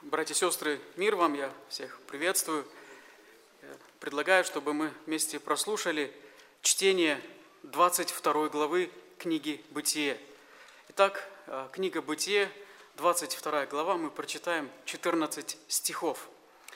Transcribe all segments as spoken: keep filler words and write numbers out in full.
Братья и сестры, мир вам, я всех приветствую. Я предлагаю, чтобы мы вместе прослушали чтение двадцать второй главы книги «Бытие». Итак, книга «Бытие», двадцать вторая глава, мы прочитаем четырнадцать стихов.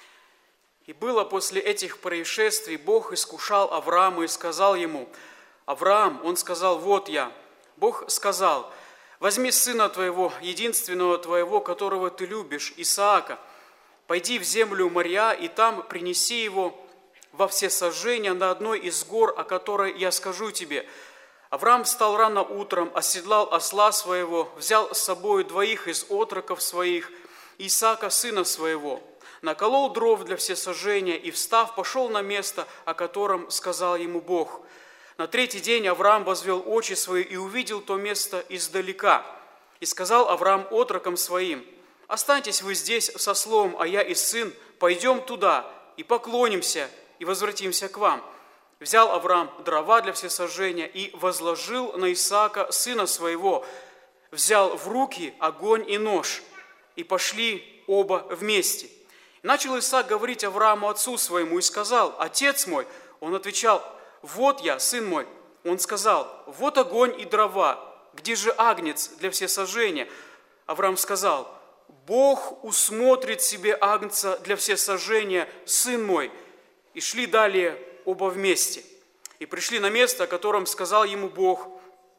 «И было после этих происшествий, Бог искушал Авраама и сказал ему: Авраам, он сказал: вот я. Бог сказал: возьми сына твоего, единственного твоего, которого ты любишь, Исаака, пойди в землю Мория, и там принеси его во всесожжение на одной из гор, о которой я скажу тебе. Авраам встал рано утром, оседлал осла своего, взял с собой двоих из отроков своих, Исаака, сына своего, наколол дров для всесожжения и, встав, пошел на место, о котором сказал ему Бог. На третий день Авраам возвел очи свои и увидел то место издалека. И сказал Авраам отрокам своим: останьтесь вы здесь со ослом, а я и сын пойдем туда и поклонимся и возвратимся к вам. Взял Авраам дрова для всесожжения и возложил на Исаака, сына своего, взял в руки огонь и нож, и пошли оба вместе. И начал Исаак говорить Аврааму, отцу своему, и сказал: отец мой. Он отвечал: вот я, сын мой. Он сказал: вот огонь и дрова, где же агнец для всесожжения? Авраам сказал: Бог усмотрит себе агнца для всесожжения, сын мой. И шли далее оба вместе. И пришли на место, о котором сказал ему Бог.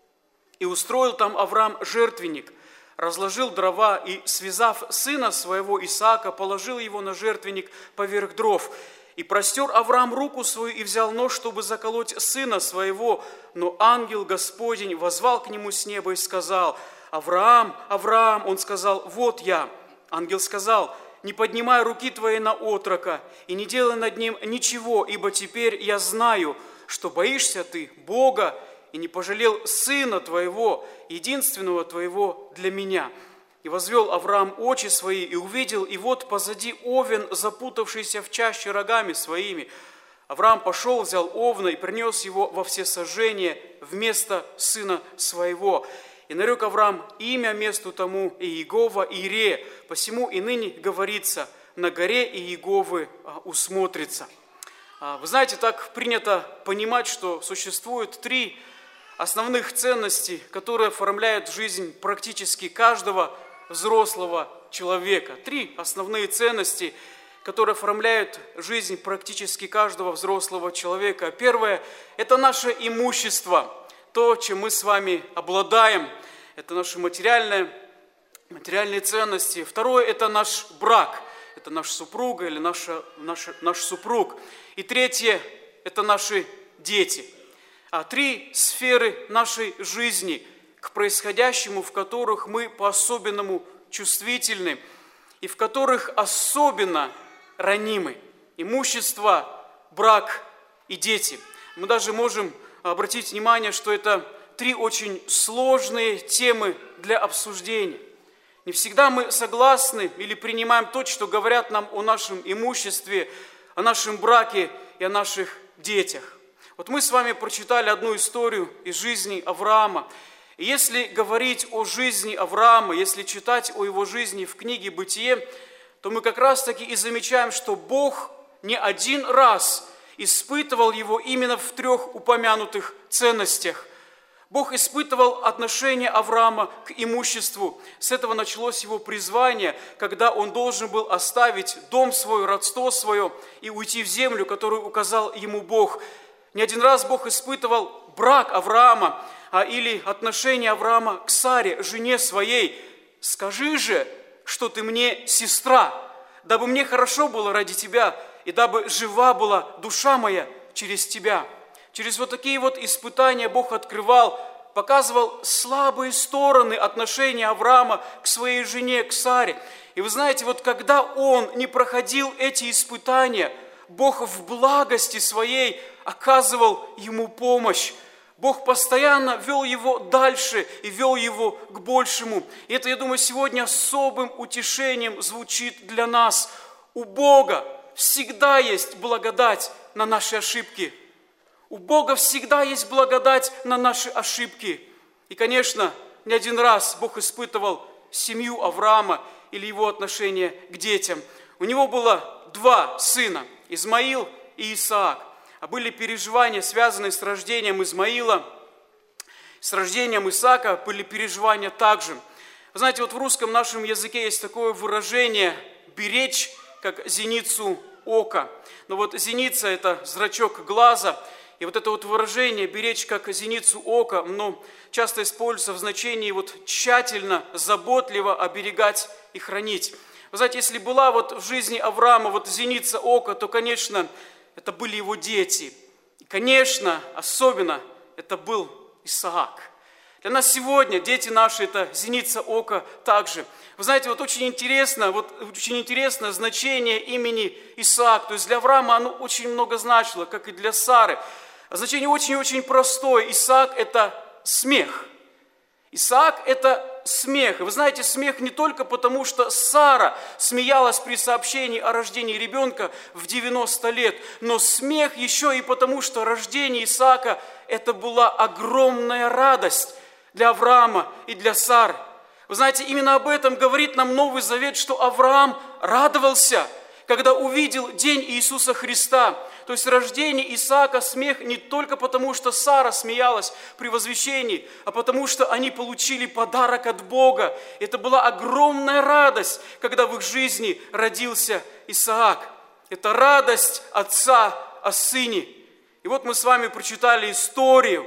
И устроил там Авраам жертвенник, разложил дрова и, связав сына своего Исаака, положил его на жертвенник поверх дров. И простер Авраам руку свою и взял нож, чтобы заколоть сына своего. Но ангел Господень воззвал к нему с неба и сказал: Авраам, Авраам, он сказал: вот я. Ангел сказал: не поднимай руки твоей на отрока и не делай над ним ничего, ибо теперь я знаю, что боишься ты Бога и не пожалел сына твоего, единственного твоего для меня. И возвел Авраам очи свои, и увидел, и вот позади овен, запутавшийся в чаще рогами своими. Авраам пошел, взял овна и принес его во всесожжение вместо сына своего. И нарек Авраам имя месту тому Иегова Ире, посему и ныне говорится: на горе Иеговы усмотрится. Вы знаете, так принято понимать, что существует три основных ценности, которые оформляют жизнь практически каждого взрослого человека. Три основные ценности, которые оформляют жизнь практически каждого взрослого человека. Первое – это наше имущество, то, чем мы с вами обладаем. Это наши материальные, материальные ценности. Второе – это наш брак, это наша супруга или наша, наша, наш супруг. И третье – это наши дети. А три сферы нашей жизни, к происходящему, в которых мы по-особенному чувствительны и в которых особенно ранимы. Имущество, брак и дети. Мы даже можем обратить внимание, что это три очень сложные темы для обсуждения. Не всегда мы согласны или принимаем то, что говорят нам о нашем имуществе, о нашем браке и о наших детях. Вот мы с вами прочитали одну историю из жизни Авраама. И если говорить о жизни Авраама, если читать о его жизни в книге «Бытие», то мы как раз-таки и замечаем, что Бог не один раз испытывал его именно в трех упомянутых ценностях. Бог испытывал отношение Авраама к имуществу. С этого началось его призвание, когда он должен был оставить дом свой, родство свое и уйти в землю, которую указал ему Бог. Не один раз Бог испытывал брак Авраама, а, или отношение Авраама к Саре, жене своей. «Скажи же, что ты мне сестра, дабы мне хорошо было ради тебя, и дабы жива была душа моя через тебя». Через вот такие вот испытания Бог открывал, показывал слабые стороны отношения Авраама к своей жене, к Саре. И вы знаете, вот когда он не проходил эти испытания, Бог в благости своей оказывал ему помощь. Бог постоянно вел его дальше и вел его к большему. И это, я думаю, сегодня особым утешением звучит для нас. У Бога всегда есть благодать на наши ошибки. У Бога всегда есть благодать на наши ошибки. И, конечно, не один раз Бог испытывал семью Авраама, или его отношение к детям. У него было два сына, Измаил и Исаак. А были переживания, связанные с рождением Измаила, с рождением Исаака были переживания также. Вы знаете, вот в русском нашем языке есть такое выражение «беречь, как зеницу ока». Но вот зеница – это зрачок глаза, и вот это вот выражение «беречь, как зеницу ока», оно часто используется в значении вот тщательно, заботливо оберегать и хранить. Вы знаете, если была вот в жизни Авраама вот зеница ока, то, конечно, это были его дети. И, конечно, особенно это был Исаак. Для нас сегодня дети наши – это зеница ока также. Вы знаете, вот очень интересно, вот очень интересно значение имени Исаак. То есть для Авраама оно очень много значило, как и для Сары. Значение очень-очень простое. Исаак – это смех. Исаак – это смех. И вы знаете, смех не только потому, что Сара смеялась при сообщении о рождении ребенка в девяносто лет, но смех еще и потому, что рождение Исаака – это была огромная радость для Авраама и для Сары. Вы знаете, именно об этом говорит нам Новый Завет, что Авраам радовался, когда увидел день Иисуса Христа. То есть рождение Исаака смех не только потому, что Сара смеялась при возвещении, а потому что они получили подарок от Бога. Это была огромная радость, когда в их жизни родился Исаак. Это радость отца о сыне. И вот мы с вами прочитали историю.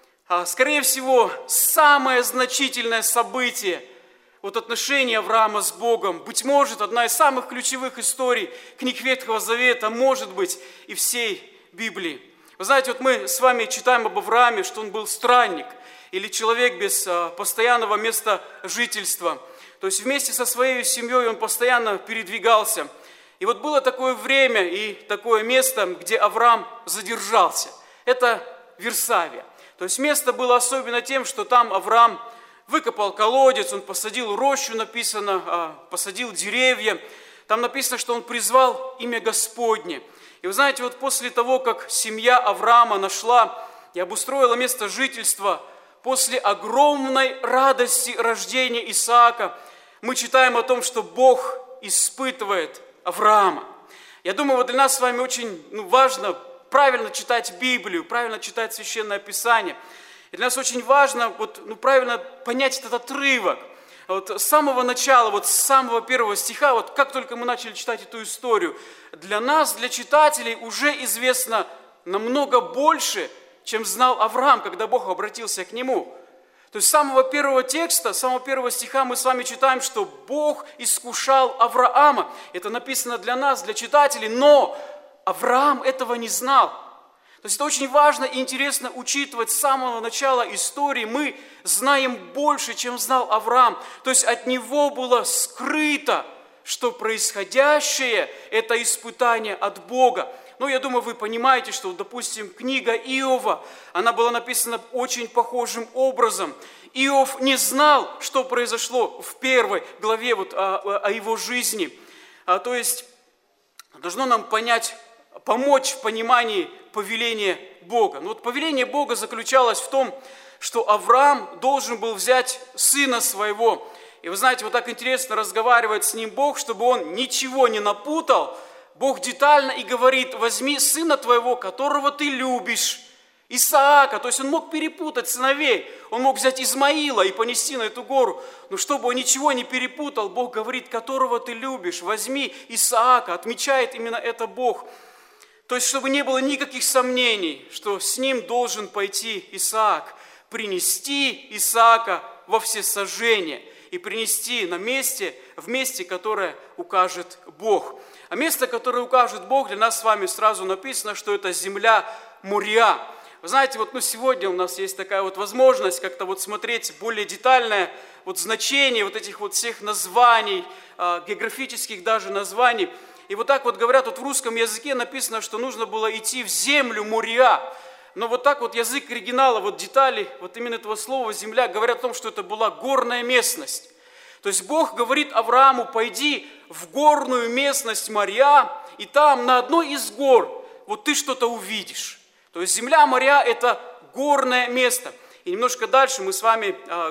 Скорее всего, самое значительное событие вот отношения Авраама с Богом, быть может, одна из самых ключевых историй книг Ветхого Завета, может быть, и всей Библии. Вы знаете, вот мы с вами читаем об Аврааме, что он был странник или человек без постоянного места жительства. То есть вместе со своей семьей он постоянно передвигался. И вот было такое время и такое место, где Авраам задержался. Это Вирсавия. То есть место было особенно тем, что там Авраам выкопал колодец, он посадил рощу, написано, посадил деревья. Там написано, что он призвал имя Господне. И вы знаете, вот после того, как семья Авраама нашла и обустроила место жительства, после огромной радости рождения Исаака, мы читаем о том, что Бог испытывает Авраама. Я думаю, вот для нас с вами очень ну, важно правильно читать Библию, правильно читать Священное Писание. И для нас очень важно вот, ну, правильно понять этот отрывок. Вот с самого начала, вот с самого первого стиха, вот как только мы начали читать эту историю, для нас, для читателей уже известно намного больше, чем знал Авраам, когда Бог обратился к нему. То есть с самого первого текста, с самого первого стиха мы с вами читаем, что Бог искушал Авраама. Это написано для нас, для читателей, но Авраам этого не знал. То есть это очень важно и интересно учитывать с самого начала истории. Мы знаем больше, чем знал Авраам. То есть от него было скрыто, что происходящее – это испытание от Бога. Ну, я думаю, вы понимаете, что, допустим, книга Иова, она была написана очень похожим образом. Иов не знал, что произошло в первой главе вот о, о его жизни. А, то есть должно нам понять, помочь в понимании повеления Бога. Но вот повеление Бога заключалось в том, что Авраам должен был взять сына своего. И вы знаете, вот так интересно разговаривает с ним Бог, чтобы он ничего не напутал. Бог детально и говорит: возьми сына твоего, которого ты любишь, Исаака. То есть он мог перепутать сыновей, он мог взять Измаила и понести на эту гору. Но чтобы он ничего не перепутал, Бог говорит: которого ты любишь, возьми Исаака. Отмечает именно это Бог. То есть, чтобы не было никаких сомнений, что с ним должен пойти Исаак, принести Исаака во всесожжение и принести на месте, в месте, которое укажет Бог. А место, которое укажет Бог, для нас с вами сразу написано, что это земля Мория. Вы знаете, вот ну, сегодня у нас есть такая вот возможность как-то вот смотреть более детальное вот значение вот этих вот всех названий, э, географических даже названий. И вот так вот говорят, вот в русском языке написано, что нужно было идти в землю Мория. Но вот так вот язык оригинала, вот детали, вот именно этого слова «земля» говорят о том, что это была горная местность. То есть Бог говорит Аврааму: пойди в горную местность Мория, и там на одной из гор вот ты что-то увидишь. То есть земля Мория – это горное место. И немножко дальше мы с вами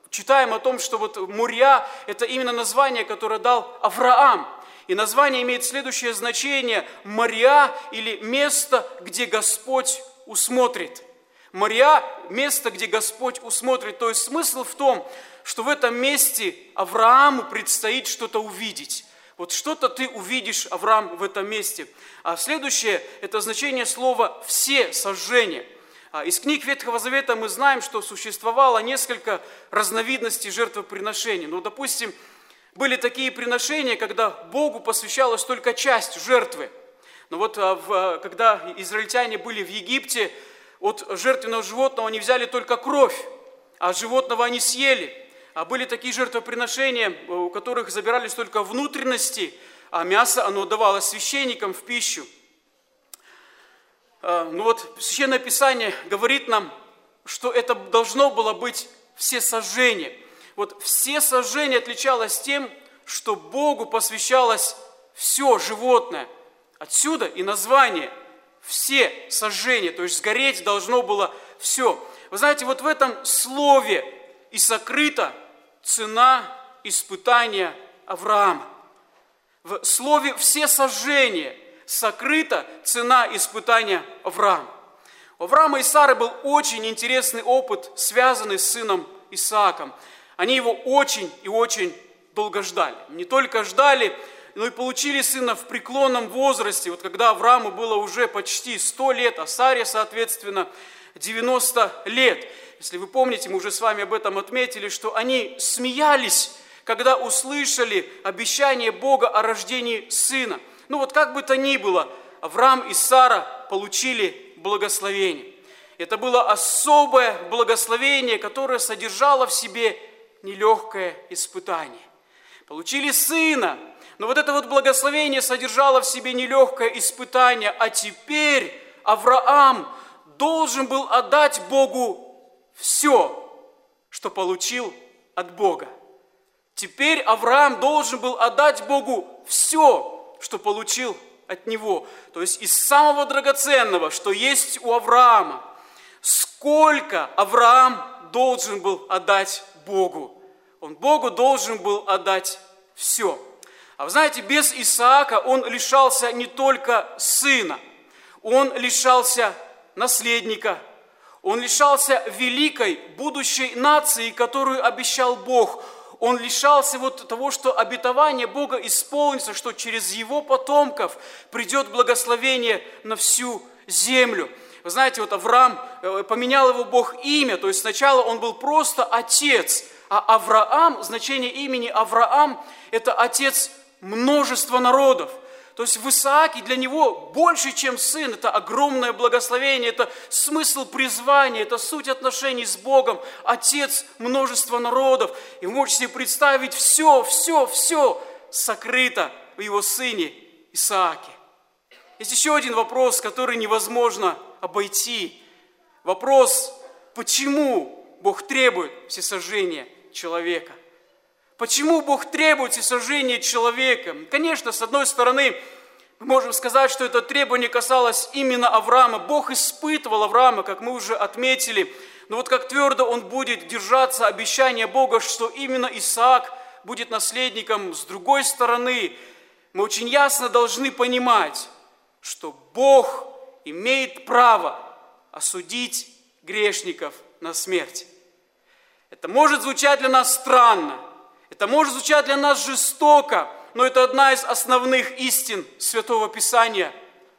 читаем о том, что вот Морья – это именно название, которое дал Авраам. И название имеет следующее значение – Морья или место, где Господь усмотрит. Морья – место, где Господь усмотрит. То есть смысл в том, что в этом месте Аврааму предстоит что-то увидеть. Вот что-то ты увидишь, Авраам, в этом месте. А следующее – это значение слова «все сожжения». Из книг Ветхого Завета мы знаем, что существовало несколько разновидностей жертвоприношений. Ну, допустим, были такие приношения, когда Богу посвящалась только часть жертвы. Но вот когда израильтяне были в Египте, от жертвенного животного они взяли только кровь, а животного они съели. А были такие жертвоприношения, у которых забирались только внутренности, а мясо оно давалось священникам в пищу. Ну вот Священное Писание говорит нам, что это должно было быть всесожжение. Вот всесожжение отличалось тем, что Богу посвящалось все животное. Отсюда и название «все сожжения», то есть сгореть должно было все. Вы знаете, вот в этом слове и сокрыта цена испытания Авраама. В слове «все сожжения» сокрыта цена испытания Авраама. У Авраама и Сары был очень интересный опыт, связанный с сыном Исааком. Они его очень и очень долго ждали. Не только ждали, но и получили сына в преклонном возрасте. Вот когда Аврааму было уже почти сто лет, а Саре, соответственно, девяносто лет. Если вы помните, мы уже с вами об этом отметили, что они смеялись, когда услышали обещание Бога о рождении сына. Ну вот как бы то ни было, Авраам и Сара получили благословение. Это было особое благословение, которое содержало в себе нелегкое испытание. Получили сына, но вот это вот благословение содержало в себе нелегкое испытание, а теперь Авраам должен был отдать Богу все, что получил от Бога. Теперь Авраам должен был отдать Богу все, что получил от Него. То есть из самого драгоценного, что есть у Авраама. Сколько Авраам должен был отдать Богу? Он Богу должен был отдать все. А вы знаете, без Исаака он лишался не только сына, он лишался наследника, он лишался великой будущей нации, которую обещал Бог. Он лишался вот того, что обетование Бога исполнится, что через его потомков придет благословение на всю землю. Вы знаете, вот Авраам, поменял его Бог имя, то есть сначала он был просто отец, а Авраам, значение имени Авраам, это отец множества народов. То есть в Исааке для него больше, чем сын, это огромное благословение, это смысл призвания, это суть отношений с Богом, отец множества народов. И вы можете себе представить, все, все, все сокрыто в его сыне Исааке. Есть еще один вопрос, который невозможно обойти. Вопрос, почему Бог требует всесожжения человека? Почему Бог требует всесожжения человека? Конечно, с одной стороны, мы можем сказать, что это требование касалось именно Авраама. Бог испытывал Авраама, как мы уже отметили. Но вот как твердо он будет держаться обещания Бога, что именно Исаак будет наследником. С другой стороны, мы очень ясно должны понимать, что Бог имеет право осудить грешников на смерть. Это может звучать для нас странно. Это может звучать для нас жестоко, но это одна из основных истин Святого Писания.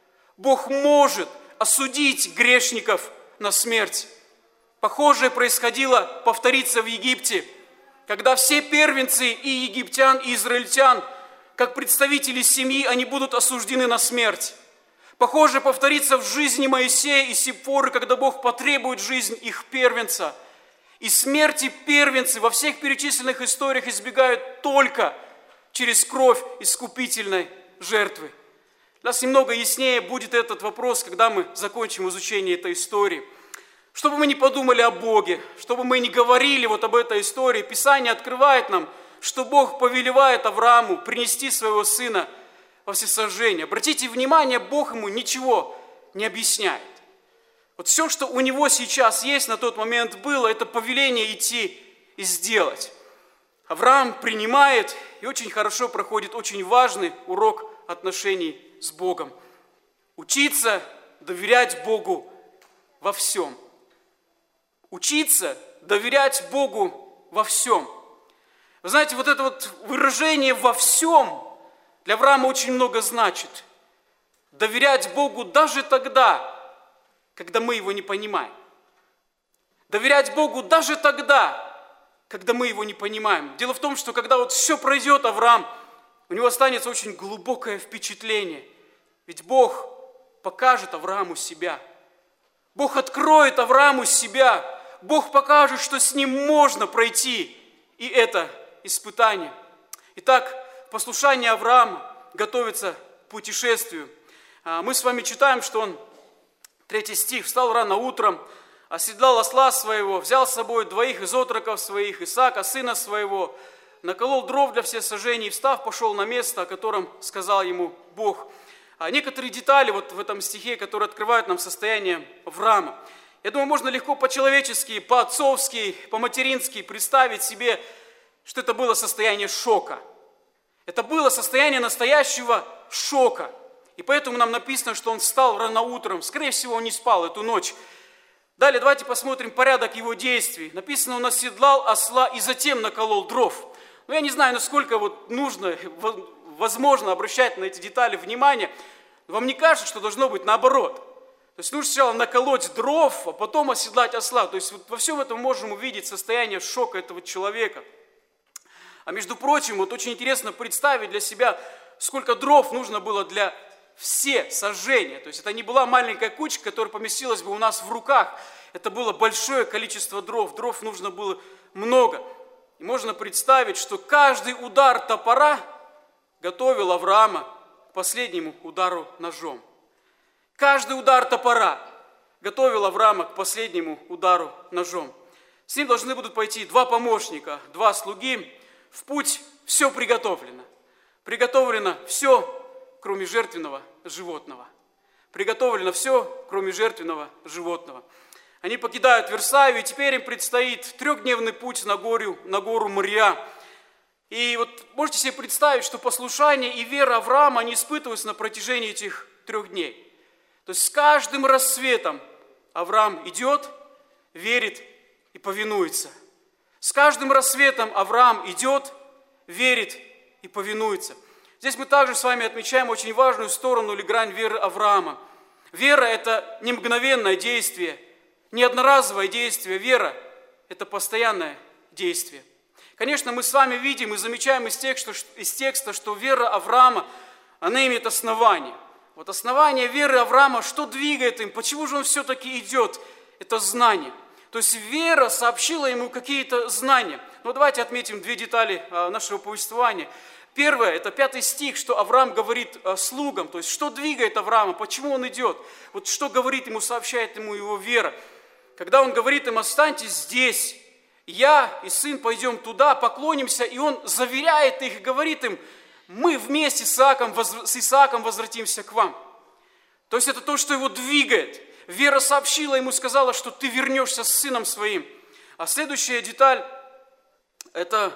Бог может осудить грешников на смерть. Похожее происходило, повторится в Египте, когда все первенцы и египтян, и израильтян, как представители семьи, они будут осуждены на смерть. Похожее повторится в жизни Моисея и Сипфоры, когда Бог потребует жизнь их первенца. И смерти первенцы во всех перечисленных историях избегают только через кровь искупительной жертвы. Для нас немного яснее будет этот вопрос, когда мы закончим изучение этой истории. Что бы мы ни подумали о Боге, что бы мы ни говорили вот об этой истории, Писание открывает нам, что Бог повелевает Аврааму принести своего сына во всесожжение. Обратите внимание, Бог ему ничего не объясняет. Вот все, что у него сейчас есть, на тот момент было, это повеление идти и сделать. Авраам принимает и очень хорошо проходит очень важный урок отношений с Богом. Учиться доверять Богу во всем. Учиться доверять Богу во всем. Вы знаете, вот это вот выражение «во всем» для Авраама очень много значит. Доверять Богу даже тогда, когда мы Его не понимаем. Доверять Богу даже тогда, когда мы Его не понимаем. Дело в том, что когда вот все пройдет, Авраам, у него останется очень глубокое впечатление. Ведь Бог покажет Аврааму себя. Бог откроет Аврааму себя. Бог покажет, что с ним можно пройти и это испытание. Итак, послушание Авраама готовится к путешествию. Мы с вами читаем, что он, третий стих, встал рано утром, оседлал осла своего, взял с собой двоих из отроков своих, Исаака, сына своего, наколол дров для всесожжений, встав, пошел на место, о котором сказал ему Бог. А некоторые детали вот в этом стихе, которые открывают нам состояние Авраама. Я думаю, можно легко по-человечески, по-отцовски, по-матерински представить себе, что это было состояние шока. Это было состояние настоящего шока. И поэтому нам написано, что он встал рано утром. Скорее всего, он не спал эту ночь. Далее давайте посмотрим порядок его действий. Написано, он оседлал осла и затем наколол дров. Ну, я не знаю, насколько вот нужно, возможно обращать на эти детали внимание. Вам не кажется, что должно быть наоборот? То есть нужно сначала наколоть дров, а потом оседлать осла. То есть вот во всем этом можем увидеть состояние шока этого человека. А между прочим, вот очень интересно представить для себя, сколько дров нужно было для все сожжения. То есть это не была маленькая кучка, которая поместилась бы у нас в руках. Это было большое количество дров. Дров нужно было много. И можно представить, что каждый удар топора готовил Авраама к последнему удару ножом. Каждый удар топора готовил Авраама к последнему удару ножом. С ним должны будут пойти два помощника, два слуги. В путь все приготовлено. Приготовлено все, кроме жертвенного животного. Приготовлено все, кроме жертвенного животного. Они покидают Версавию, и теперь им предстоит трехдневный путь на гору, на гору Мория. И вот можете себе представить, что послушание и вера Авраама, они испытываются на протяжении этих трех дней. То есть с каждым рассветом Авраам идет, верит и повинуется. С каждым рассветом Авраам идет, верит и повинуется. Здесь мы также с вами отмечаем очень важную сторону или грань веры Авраама. Вера – это не мгновенное действие, не одноразовое действие. Вера – это постоянное действие. Конечно, мы с вами видим и замечаем из текста, из текста, что вера Авраама, она имеет основание. Вот основание веры Авраама, что двигает им, почему же он все-таки идет? Это знание. То есть вера сообщила ему какие-то знания. Но давайте отметим две детали нашего повествования. Первое, это пятый стих, что Авраам говорит слугам, то есть что двигает Авраама, почему он идет, вот что говорит ему, сообщает ему его вера. Когда он говорит им, останьтесь здесь, я и сын пойдем туда, поклонимся, и он заверяет их и говорит им, мы вместе с Исааком, с Исааком возвратимся к вам. То есть это то, что его двигает. Вера сообщила ему, сказала, что ты вернешься с сыном своим. А следующая деталь, это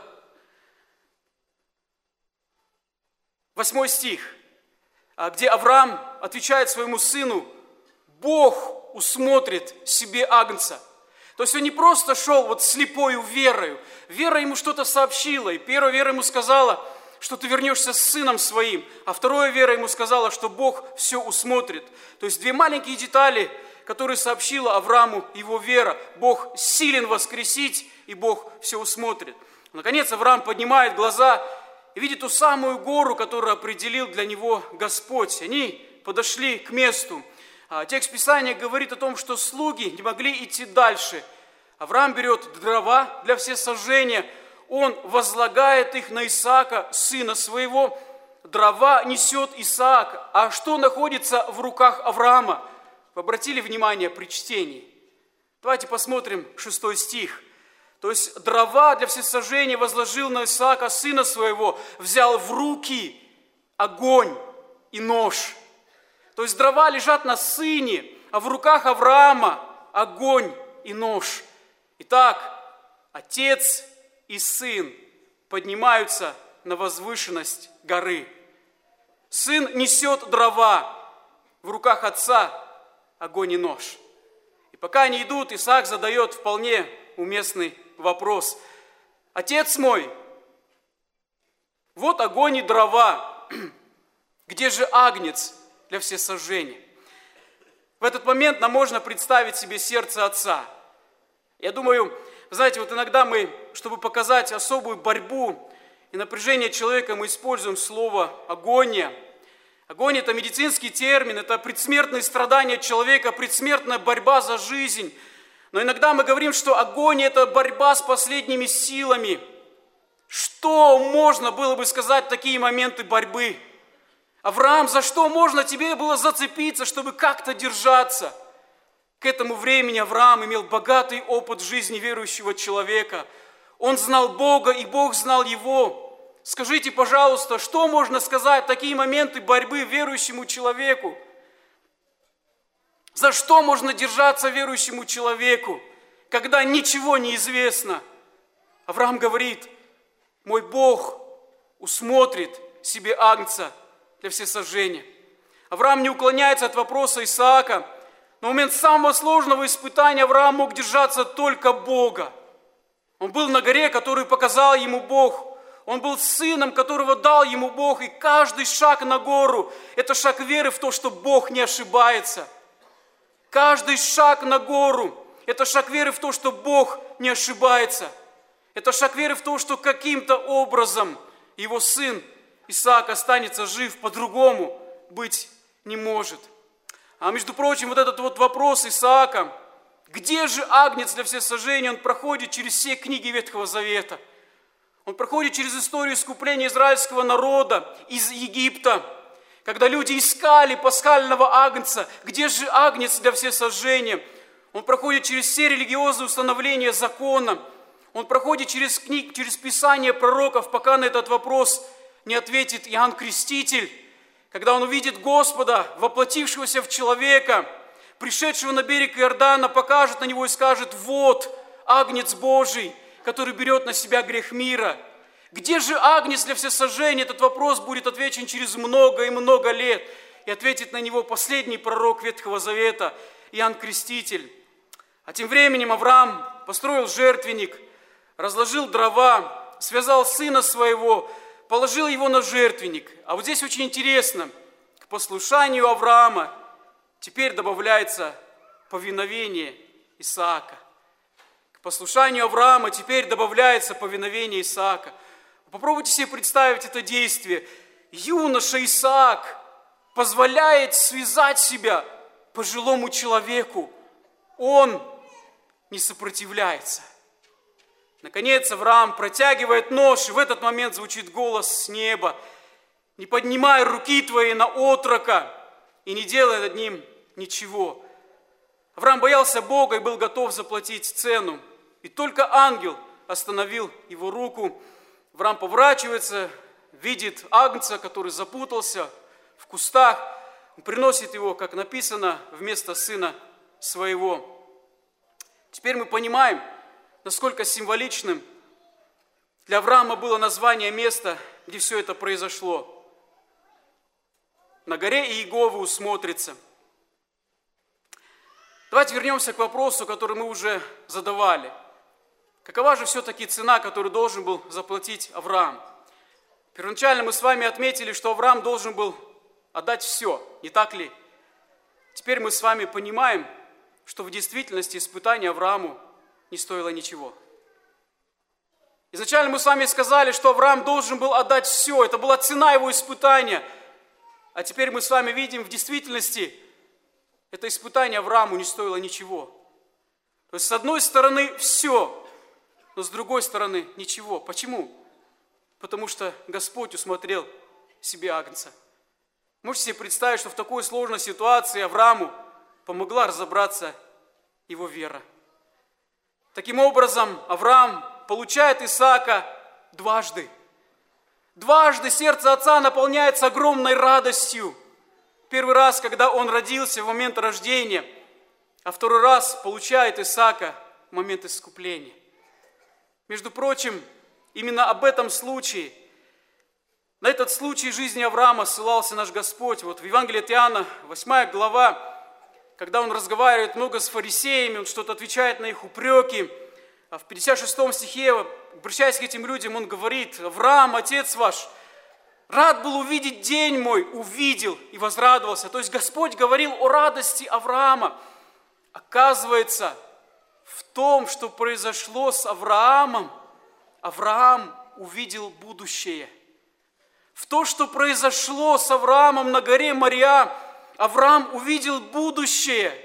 восьмой стих, где Авраам отвечает своему сыну, Бог усмотрит себе агнца. То есть он не просто шел вот слепою верою. Вера ему что-то сообщила, и первая вера ему сказала, что ты вернешься с сыном своим, а вторая вера ему сказала, что Бог все усмотрит. То есть две маленькие детали, которые сообщила Аврааму его вера. Бог силен воскресить, и Бог все усмотрит. Наконец Авраам поднимает глаза и видит ту самую гору, которую определил для него Господь. Они подошли к месту. Текст Писания говорит о том, что слуги не могли идти дальше. Авраам берет дрова для всесожжения, он возлагает их на Исаака, сына своего. Дрова несет Исаак. А что находится в руках Авраама? Вы обратили внимание при чтении? Давайте посмотрим шестой стих. То есть дрова для всесожжения возложил на Исаака, сына своего, взял в руки огонь и нож. То есть дрова лежат на сыне, а в руках Авраама огонь и нож. Итак, отец и сын поднимаются на возвышенность горы. Сын несет дрова, в руках отца огонь и нож. И пока они идут, Исаак задает вполне уместный вопрос. Отец мой, вот огонь и дрова, где же агнец для всесожжения? В этот момент нам можно представить себе сердце отца. Я думаю, вы знаете, вот иногда мы, чтобы показать особую борьбу и напряжение человека, мы используем слово агония. Агония – это медицинский термин, это предсмертные страдания человека, предсмертная борьба за жизнь. Но иногда мы говорим, что агония – это борьба с последними силами. Что можно было бы сказать в такие моменты борьбы? Авраам, за что можно тебе было зацепиться, чтобы как-то держаться? К этому времени Авраам имел богатый опыт жизни верующего человека. Он знал Бога, и Бог знал его. Скажите, пожалуйста, что можно сказать в такие моменты борьбы верующему человеку? За что можно держаться верующему человеку, когда ничего не известно? Авраам говорит: мой Бог усмотрит себе агнца для всесожжения. Авраам не уклоняется от вопроса Исаака. На момент самого сложного испытания Авраам мог держаться только Бога. Он был на горе, которую показал ему Бог. Он был сыном, которого дал ему Бог. И каждый шаг на гору – это шаг веры в то, что Бог не ошибается. Каждый шаг на гору – это шаг веры в то, что Бог не ошибается. Это шаг веры в то, что каким-то образом его сын Исаак останется жив, по-другому быть не может. А между прочим, вот этот вот вопрос Исаака, где же агнец для всесожжения, он проходит через все книги Ветхого Завета. Он проходит через историю искупления израильского народа из Египта, когда люди искали пасхального агнца. Где же агнец для всесожжения? Он проходит через все религиозные установления закона. Он проходит через книги, через писание пророков, пока на этот вопрос не ответит Иоанн Креститель. Когда он увидит Господа, воплотившегося в человека, пришедшего на берег Иордана, покажет на него и скажет: вот агнец Божий, который берет на себя грех мира. Где же агнец для всесожжения? Этот вопрос будет отвечен через много и много лет. И ответит на него последний пророк Ветхого Завета, Иоанн Креститель. А тем временем Авраам построил жертвенник, разложил дрова, связал сына своего, положил его на жертвенник. А вот здесь очень интересно, к послушанию Авраама теперь добавляется повиновение Исаака. К послушанию Авраама теперь добавляется повиновение Исаака. Попробуйте себе представить это действие. Юноша Исаак позволяет связать себя пожилому человеку. Он не сопротивляется. Наконец Авраам протягивает нож, и в этот момент звучит голос с неба: «Не поднимай руки твои на отрока и не делай над ним ничего». Авраам боялся Бога и был готов заплатить цену. И только ангел остановил его руку. Авраам поворачивается, видит агнца, который запутался в кустах. Он приносит его, как написано, вместо сына своего. Теперь мы понимаем, насколько символичным для Авраама было название места, где все это произошло. На горе Иеговы усмотрится. Давайте вернемся к вопросу, который мы уже задавали. Какова же все-таки цена, которую должен был заплатить Авраам? Первоначально мы с вами отметили, что Авраам должен был отдать все, не так ли? Теперь мы с вами понимаем, что в действительности испытание Аврааму не стоило ничего. Изначально мы с вами сказали, что Авраам должен был отдать все, это была цена его испытания. А теперь мы с вами видим, в действительности это испытание Аврааму не стоило ничего. То есть с одной стороны все, но с другой стороны ничего. Почему? Потому что Господь усмотрел себе агнца. Можете себе представить, что в такой сложной ситуации Аврааму помогла разобраться его вера. Таким образом, Авраам получает Исаака дважды. Дважды сердце отца наполняется огромной радостью. Первый раз, когда он родился в момент рождения, а второй раз получает Исаака в момент искупления. Между прочим, Именно об этом случае, на этот случай жизни Авраама ссылался наш Господь. Вот в Евангелии от Иоанна, восьмая глава, когда он разговаривает много с фарисеями, он что-то отвечает на их упреки. А в пятьдесят шестом стихе, обращаясь к этим людям, он говорит: «Авраам, отец ваш, рад был увидеть день мой, увидел и возрадовался». То есть Господь говорил о радости Авраама. Оказывается, в том, что произошло с Авраамом, Авраам увидел будущее. В то, что произошло с Авраамом на горе Мория, Авраам увидел будущее.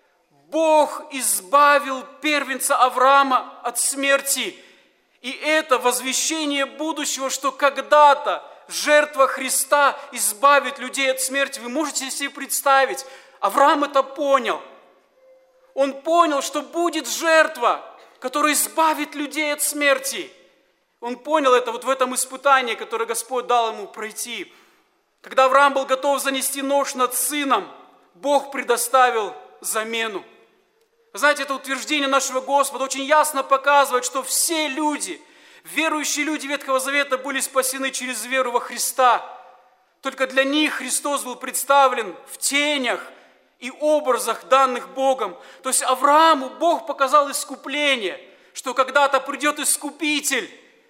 Бог избавил первенца Авраама от смерти. И это возвещение будущего, что когда-то жертва Христа избавит людей от смерти. Вы можете себе представить? Авраам это понял. Он понял, что будет жертва, которая избавит людей от смерти. Он понял это вот в этом испытании, которое Господь дал ему пройти. Когда Авраам был готов занести нож над сыном, Бог предоставил замену. Вы знаете, это утверждение нашего Господа очень ясно показывает, что все люди, верующие люди Ветхого Завета, были спасены через веру во Христа. Только для них Христос был представлен в тенях и образах, данных Богом. То есть Аврааму Бог показал искупление, что когда-то придет Искупитель,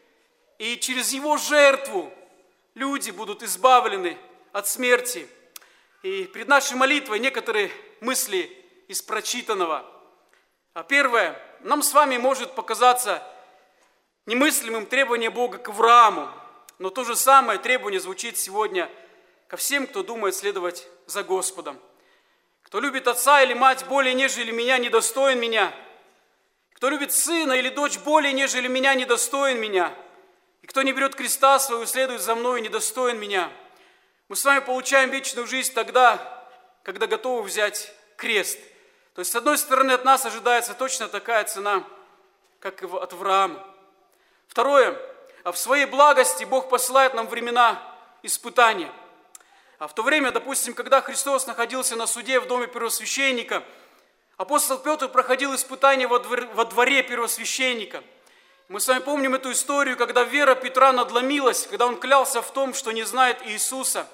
и через его жертву люди будут избавлены от смерти. И перед нашей молитвой некоторые мысли из прочитанного. Первое, нам с вами может показаться немыслимым требование Бога к Аврааму, но то же самое требование звучит сегодня ко всем, кто думает следовать за Господом. Кто любит отца или мать более, нежели меня, недостоин меня. Кто любит сына или дочь более, нежели меня, недостоин меня. И кто не берет креста своего и следует за мной, недостоин меня. Мы с вами получаем вечную жизнь тогда, когда готовы взять крест. То есть, с одной стороны, от нас ожидается точно такая цена, как и от Авраама. Второе, а в своей благости Бог посылает нам времена испытания. А в то время, допустим, когда Христос находился на суде в доме первосвященника, апостол Петр проходил испытание во дворе, во дворе первосвященника. Мы с вами помним эту историю, когда вера Петра надломилась, когда он клялся в том, что не знает Иисуса.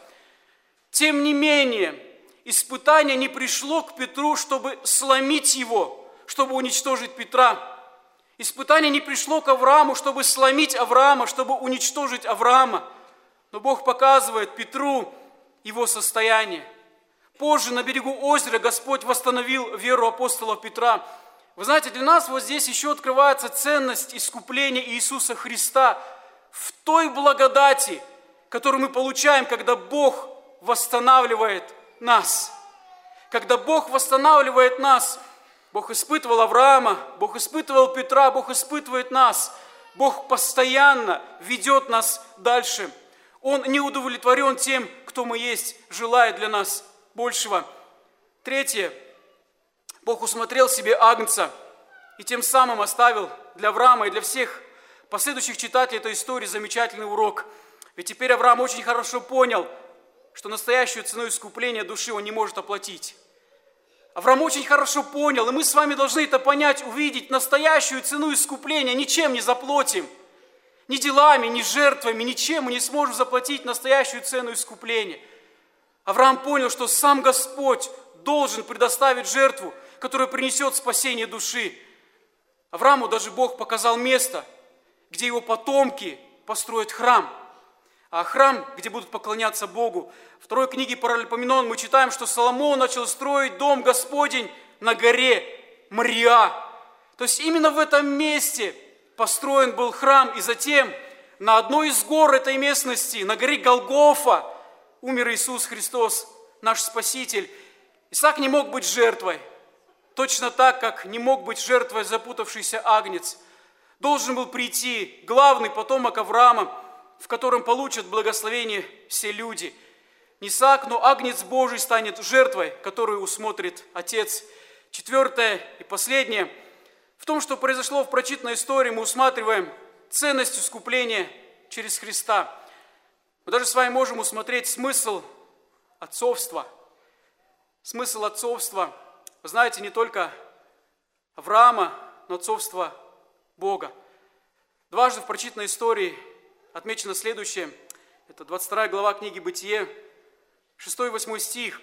Тем не менее, испытание не пришло к Петру, чтобы сломить его, чтобы уничтожить Петра. Испытание не пришло к Аврааму, чтобы сломить Авраама, чтобы уничтожить Авраама. Но Бог показывает Петру его состояние. Позже на берегу озера Господь восстановил веру апостола Петра. Вы знаете, для нас вот здесь еще открывается ценность искупления Иисуса Христа в той благодати, которую мы получаем, когда Бог восстанавливает нас. Когда Бог восстанавливает нас, Бог испытывал Авраама, Бог испытывал Петра, Бог испытывает нас. Бог постоянно ведет нас дальше. Он не удовлетворен тем, кто мы есть, желает для нас большего. Третье. Бог усмотрел себе агнца и тем самым оставил для Авраама и для всех последующих читателей этой истории замечательный урок. Ведь теперь Авраам очень хорошо понял, что настоящую цену искупления души он не может оплатить. Авраам очень хорошо понял, и мы с вами должны это понять, увидеть, настоящую цену искупления ничем не заплатим. Ни делами, ни жертвами, ничем мы не сможем заплатить настоящую цену искупления. Авраам понял, что сам Господь должен предоставить жертву, которая принесет спасение души. Аврааму даже Бог показал место, где его потомки построят храм. А храм, где будут поклоняться Богу. В второй книге Паралипоменон мы читаем, что Соломон начал строить дом Господень на горе Мория. То есть именно в этом месте построен был храм. И затем на одной из гор этой местности, на горе Голгофа, умер Иисус Христос, наш Спаситель. Исаак не мог быть жертвой. Точно так, как не мог быть жертвой запутавшийся агнец. Должен был прийти главный потомок Авраама, в котором получат благословение все люди. Не Исаак, но агнец Божий станет жертвой, которую усмотрит Отец. Четвертое и последнее. В том, что произошло в прочитанной истории, мы усматриваем ценность искупления через Христа. Мы даже с вами можем усмотреть смысл отцовства. Смысл отцовства, вы знаете, не только Авраама, но отцовства Бога. Дважды в прочитанной истории отмечено следующее. Это двадцать вторая глава книги «Бытие», шестой и восьмой стих.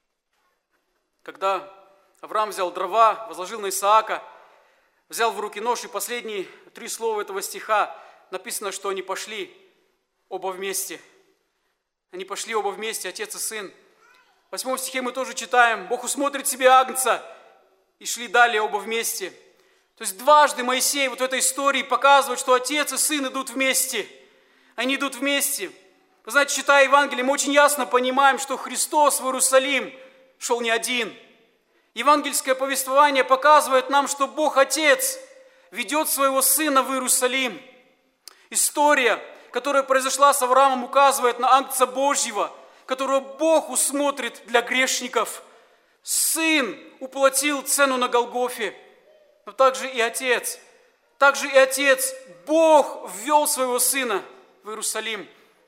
Когда Авраам взял дрова, возложил на Исаака, взял в руки нож, и последние три слова этого стиха написано, что они пошли оба вместе. Они пошли оба вместе, отец и сын. В восьмом стихе мы тоже читаем: «Бог усмотрит себе агнца», и шли далее оба вместе. То есть дважды Моисей вот в этой истории показывает, что отец и сын идут вместе. Они идут вместе. Вы знаете, читая Евангелие, мы очень ясно понимаем, что Христос в Иерусалим шел не один. Евангельское повествование показывает нам, что Бог Отец ведет своего Сына в Иерусалим. История, которая произошла с Авраамом, указывает на Агнца Божьего, которого Бог усмотрит для грешников. Сын уплатил цену на Голгофе, но также и Отец. Также и Отец, Бог ввел своего Сына в Иерусалим.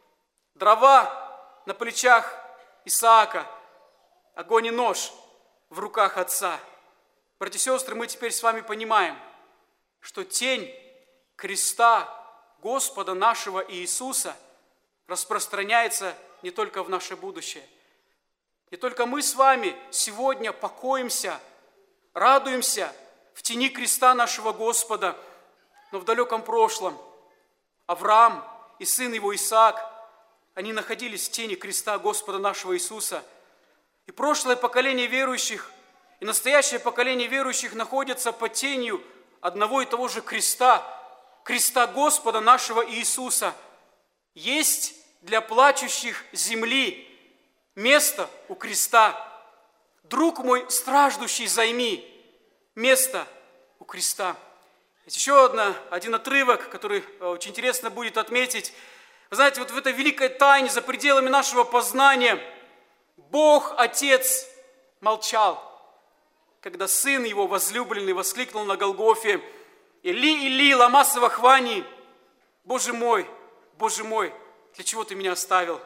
Дрова на плечах Исаака, огонь и нож в руках Отца. Братья и сестры, мы теперь с вами понимаем, что тень креста Господа нашего Иисуса распространяется не только в наше будущее. Не только мы с вами сегодня покоимся, радуемся в тени креста нашего Господа, но в далеком прошлом Авраам и сын его Исаак, они находились в тени креста Господа нашего Иисуса. И прошлое поколение верующих, и настоящее поколение верующих находятся под тенью одного и того же креста, креста Господа нашего Иисуса. Есть для плачущих земли место у креста. Друг мой, страждущий, займи место у креста. Есть еще одна, один отрывок, который очень интересно будет отметить. Вы знаете, вот в этой великой тайне, за пределами нашего познания, Бог Отец молчал, когда Сын Его возлюбленный воскликнул на Голгофе: «Или, Или, лама савахвани, Боже мой, Боже мой, для чего Ты меня оставил?»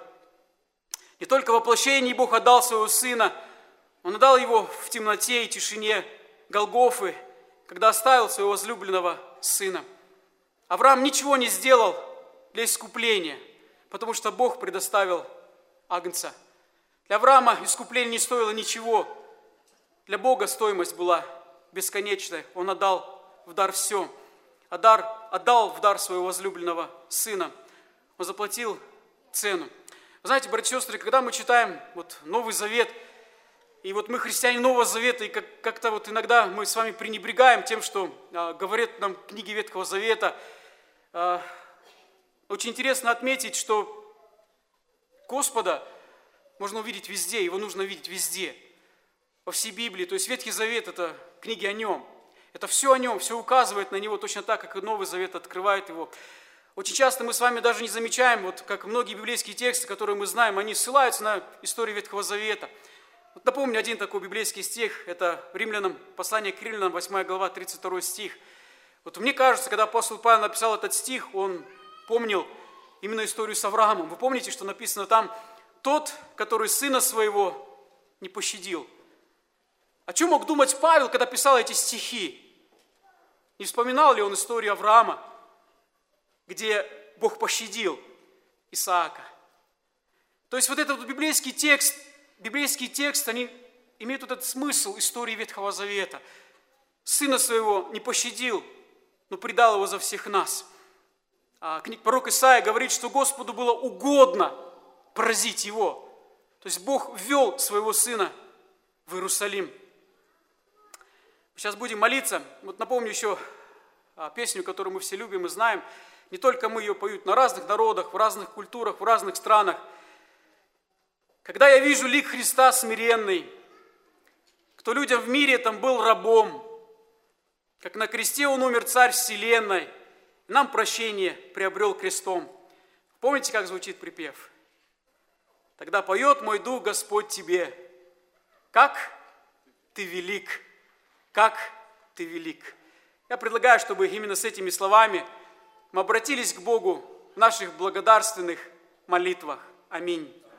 Не только в воплощении Бог отдал Своего Сына, Он отдал Его в темноте и тишине Голгофы, когда оставил Своего возлюбленного Сына. Авраам ничего не сделал для искупления, потому что Бог предоставил агнца. Для Авраама искупление не стоило ничего. Для Бога стоимость была бесконечной. Он отдал в дар все. Отдар, отдал в дар своего возлюбленного Сына. Он заплатил цену. Вы знаете, братья и сестры, когда мы читаем вот Новый Завет, и вот мы христиане Нового Завета, и как, как-то вот иногда мы с вами пренебрегаем тем, что а, говорят нам книги Ветхого Завета, а, очень интересно отметить, что Господа можно увидеть везде, Его нужно видеть везде, во всей Библии. То есть Ветхий Завет – это книги о Нем. Это все о Нем, все указывает на Него точно так, как и Новый Завет открывает Его. Очень часто мы с вами даже не замечаем, вот как многие библейские тексты, которые мы знаем, они ссылаются на историю Ветхого Завета. Вот напомню один такой библейский стих, это Римлянам, послание к Римлянам, восьмая глава, тридцать второй стих. Вот мне кажется, когда апостол Павел написал этот стих, он помнил именно историю с Авраамом. Вы помните, что написано там: «Тот, который сына своего не пощадил». О чем мог думать Павел, когда писал эти стихи? Не вспоминал ли он историю Авраама, где Бог пощадил Исаака? То есть вот этот вот библейский текст, библейский текст, они имеют вот этот смысл истории Ветхого Завета. Сына своего не пощадил, но предал его за всех нас. А пророк Исаия говорит, что Господу было угодно поразить его. То есть Бог ввел своего Сына в Иерусалим. Сейчас будем молиться. Вот напомню еще песню, которую мы все любим и знаем. Не только мы ее поют на разных народах, в разных культурах, в разных странах. Когда я вижу лик Христа смиренный, кто людям в мире там был рабом, как на кресте Он умер, царь вселенной, и нам прощение приобрел крестом. Помните, как звучит припев? Тогда поет мой дух Господь тебе: как ты велик, как ты велик. Я предлагаю, чтобы именно с этими словами мы обратились к Богу в наших благодарственных молитвах. Аминь.